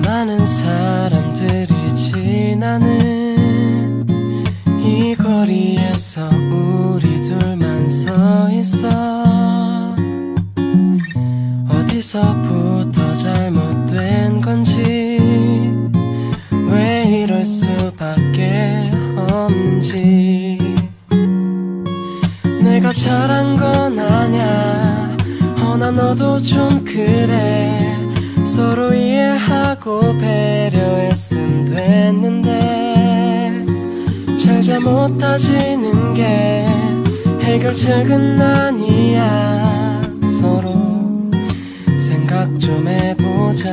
많은 사람들이 지나는 이 거리에서 우리 둘만 서 있어. 어디서부터 잘못된 건지, 왜 이럴 수밖에 없는지. 내가 잘한 건 아냐, 허나 너도 좀 그래. 서로 이해하고 배려했으면 됐는데, 잘자 못하지는 게 해결책은 아니야. 서로 생각 좀 해보자.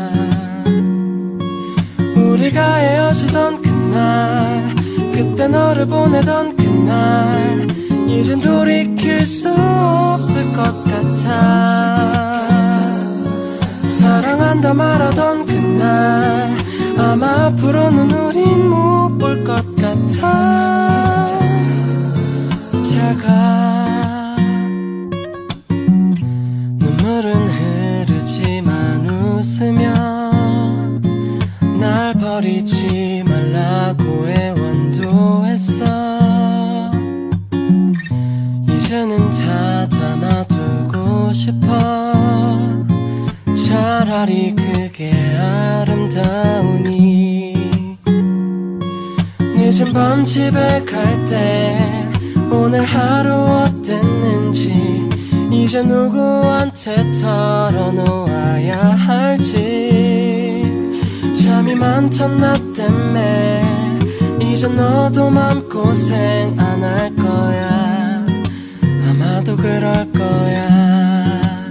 우리가 헤어지던 그날, 그때 너를 보내던 그날, 이젠 돌이킬 수 없을 것 같아. 사랑한다 말하던 그날, 아마 앞으로는 우린 못 볼 것 같아. 잘 가. 눈물은 흐르지만 웃으며 날 버리지 말라고 애원도 했어. 이제는 다 담아두고 싶어. 차라리 그게 아름다우니. 늦은 밤 집에 갈 때 오늘 하루 어땠는지 이제 누구한테 털어놓아야 할지. 잠이 많던 나 때문에 이제 너도 맘고생 안 할 거야. 아마도 그럴 거야.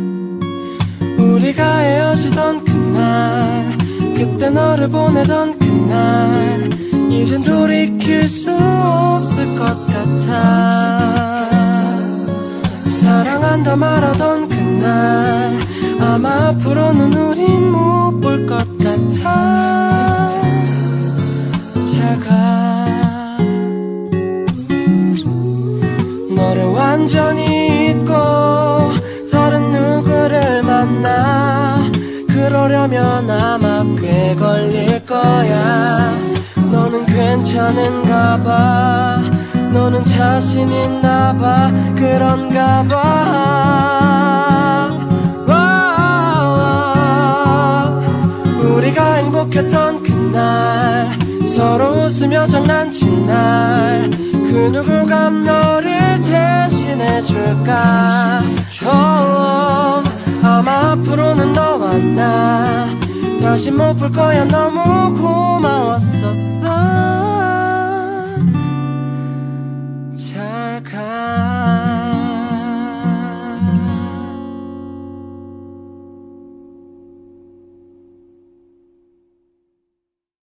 우리가 헤어지던 그날, 그때 너를 보내던 그날, 이젠 돌이킬 수 없을 것 같아. 사랑한다 말하던 그날, 아마 앞으로는 우린 못 볼 것 같아. 잘 가. 너를 완전히 잊고 다른 누구를 만나. 그러려면 아마 꽤 걸릴 거야. 너는 괜찮은가 봐. 너는 자신 있나 봐. 그런가 봐. 우리가 행복했던 그날, 서로 웃으며 장난친 날, 그 누구가 너를 대신해줄까. 아마 앞으로는 너와 나 다시 못 볼 거야. 너무 고마웠었어. 잘 가.